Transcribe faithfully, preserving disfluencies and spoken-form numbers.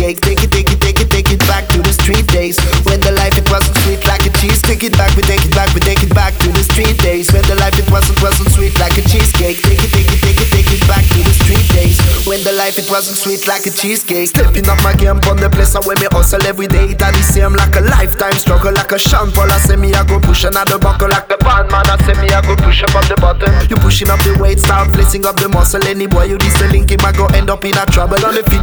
cheesecake. Take it, take it, take it, take it back to the street days when the life it wasn't sweet like a cheese. Take it back, we take it back, we take it back to the street days when the life it wasn't wasn't sweet like a cheesecake. Take it, take it, take it, take it back to the street days when the life it wasn't sweet like a cheesecake. Stepping up my game on the place where me hustle every day. That is same like a lifetime struggle, like a Sean Paul. I say me I go push another buckle like the band man. I say me I go push up the button. You pushing up the weight, start flexing up the muscle. Any boy you this the link him I go end up in a trouble on the feet.